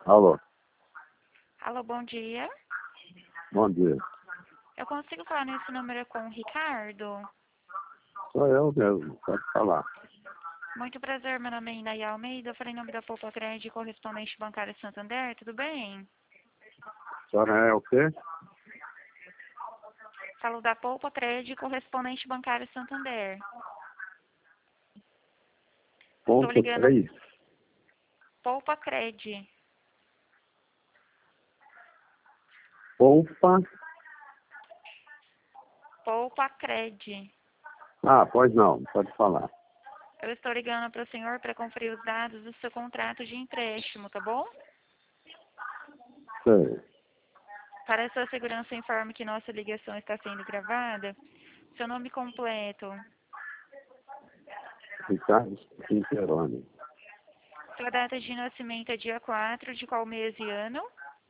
Alô, Alô, bom dia. bom dia. Eu consigo falar nesse número com o Ricardo? Sou eu mesmo, pode falar. Muito prazer, meu nome é Inaya Almeida, eu falei em nome da Poupa Crédito, correspondente bancário Santander, tudo bem? A senhora é o quê? Falo da Poupa Crédito, correspondente bancário Santander. Estou Ponto ligando 3. Poupa Crédito. Poupa. Poupa Crédito. Ah, pois não, pode falar. Eu estou ligando para o senhor para conferir os dados do seu contrato de empréstimo, tá bom? Sei. Para a sua segurança, informe que nossa ligação está sendo gravada. Seu nome completo, Ricardo Quinteroni. sua data de nascimento é dia 4 de qual mês e ano?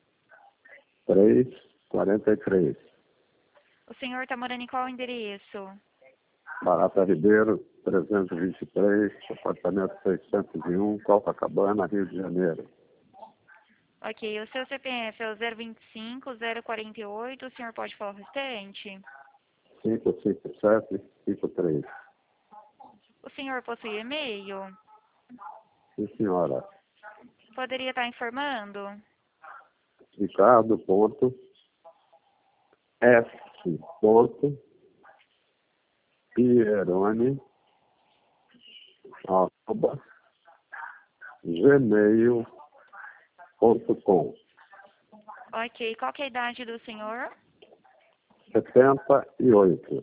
343. O senhor está morando em qual endereço? Barata Ribeiro, 323, apartamento 601, Copacabana, Rio de Janeiro. Ok, o seu CPF é o 025-048, o senhor pode falar o restante? 55753. O senhor possui e-mail? Sim, senhora. Poderia estar informando? Ricardo ponto S ponto Pieroni arroba gmail.com. Ok, qual que é a idade do senhor? 78.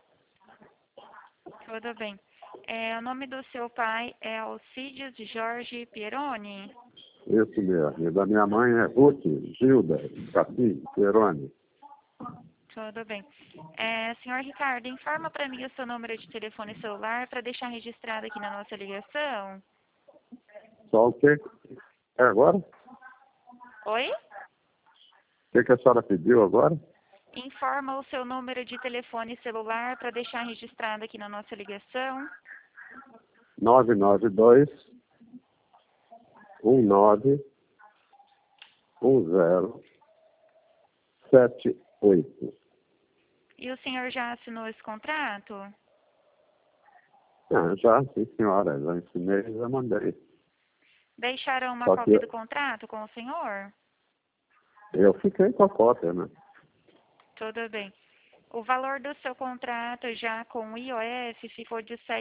Tudo bem. O nome do seu pai é Alcides Jorge Pieroni? Isso mesmo. E da minha mãe é Ruth Gilda Capim Pieroni. Tudo bem. Senhor Ricardo, informa para mim o seu número de telefone celular para deixar registrado aqui na nossa ligação. Só o que? É agora? Oi? O que a senhora pediu agora? Informa o seu número de telefone celular para deixar registrado aqui na nossa ligação. 992 19 1078. E o senhor já assinou esse contrato? Ah, já, sim, senhora. Já ensinei, já mandei. Deixaram uma Só que cópia do contrato com o senhor? eu fiquei com a cópia, né? Tudo bem. O valor do seu contrato já com o IOF ficou de R$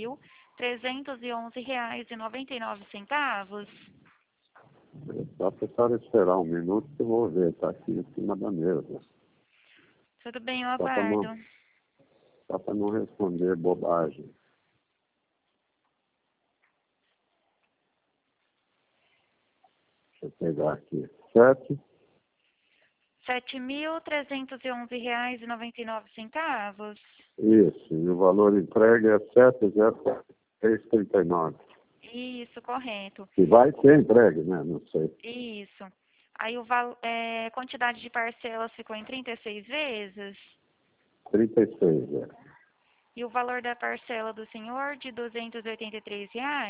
7.311,99. Só para a senhora esperar um minuto que eu vou ver, está aqui em cima da mesa. Tudo bem, eu Só aguardo. para não responder bobagem. Deixa eu pegar aqui. 7, R$ 7.311,99. isso. E o valor entregue é 70339. Isso, correto. E vai ser entregue, né? Não sei. Isso. Aí quantidade de parcelas ficou em 36 vezes. 36, é. E o valor da parcela do senhor de R$ 283.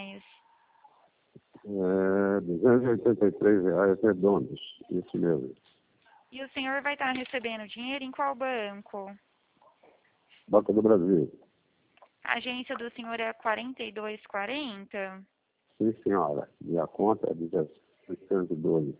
É R$ 283 redondos. Isso mesmo. E o senhor vai estar recebendo dinheiro em qual banco? Banco do Brasil. A agência do senhor é 4240? Sim, senhora. E a conta é 1612.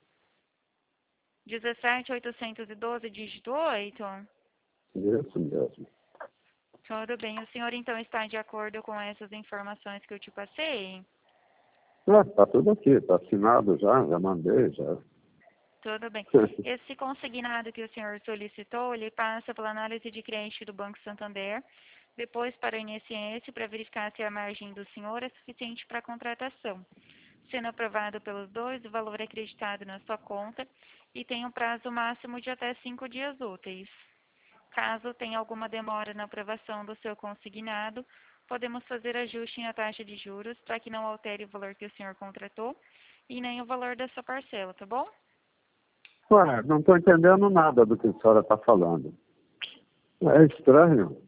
17812, dígito 8? Isso mesmo. Tudo bem. O senhor então está de acordo com essas informações que eu te passei? Tá tudo aqui, tá assinado já mandei, já. Tudo bem. Esse consignado que o senhor solicitou, ele passa pela análise de crédito do Banco Santander, depois para o INSS para verificar se a margem do senhor é suficiente para a contratação. Sendo aprovado pelos dois, o valor é acreditado na sua conta e tem um prazo máximo de até 5 dias úteis. Caso tenha alguma demora na aprovação do seu consignado, podemos fazer ajuste na taxa de juros para que não altere o valor que o senhor contratou e nem o valor da sua parcela, tá bom? Ué, não estou entendendo nada do que a senhora está falando. É estranho.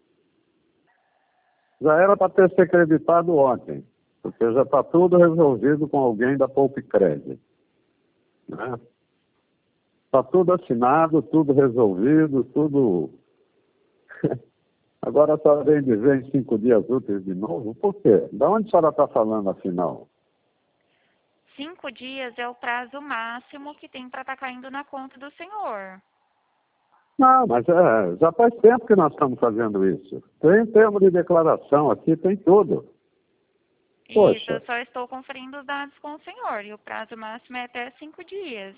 Já era para ter se acreditado ontem, porque já está tudo resolvido com alguém da Poupe Crédito. né? Está tudo assinado, tudo resolvido, tudo... Agora a senhora vem dizer em 5 dias úteis de novo? Por quê? Da onde a senhora está falando, afinal? 5 dias é o prazo máximo que tem para estar caindo na conta do senhor. Não, mas já faz tempo que nós estamos fazendo isso. Tem termo de declaração aqui, tem tudo. Isso, Poxa. eu só estou conferindo os dados com o senhor. E o prazo máximo é até 5 dias.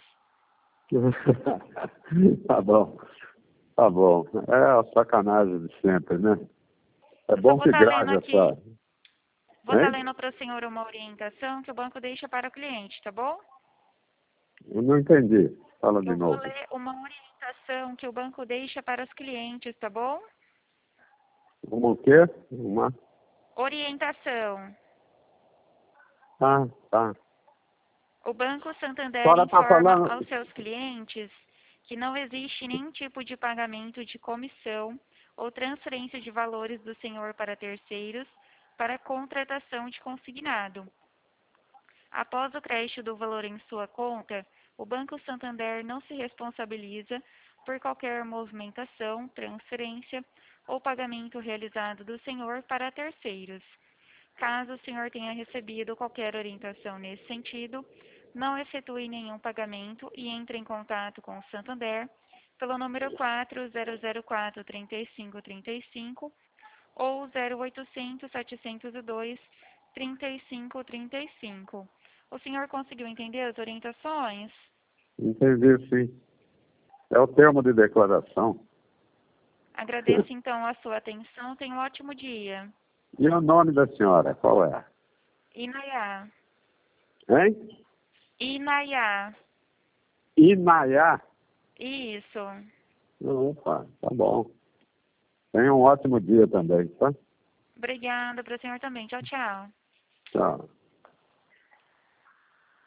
Tá bom, tá bom. É a sacanagem de sempre, né? É Eu só bom vou que estar lendo grave aqui. essa... Vou estar Hein? lendo para o senhor uma orientação que o banco deixa para o cliente, tá bom? Eu não entendi. Fala de Eu vou novo. ler uma orientação que o banco deixa para os clientes, tá bom? Uma o quê? Uma... Orientação. Ah, tá. O Banco A Santander senhora está informa falando... aos seus clientes que não existe nenhum tipo de pagamento de comissão ou transferência de valores do senhor para terceiros para contratação de consignado. Após o crédito do valor em sua conta, o Banco Santander não se responsabiliza por qualquer movimentação, transferência ou pagamento realizado do senhor para terceiros. Caso o senhor tenha recebido qualquer orientação nesse sentido, não efetue nenhum pagamento e entre em contato com o Santander pelo número 4004-3535 ou 0800-702-3535. O senhor conseguiu entender as orientações? Entendi, sim. É o termo de declaração. Agradeço então a sua atenção. Tenha um ótimo dia. E o nome da senhora, qual é? Inayá. Hein? Inayá. Inayá. Isso. Opa, tá bom. Tenha um ótimo dia também, tá? Obrigada para o senhor também. Tchau, tchau. Tchau.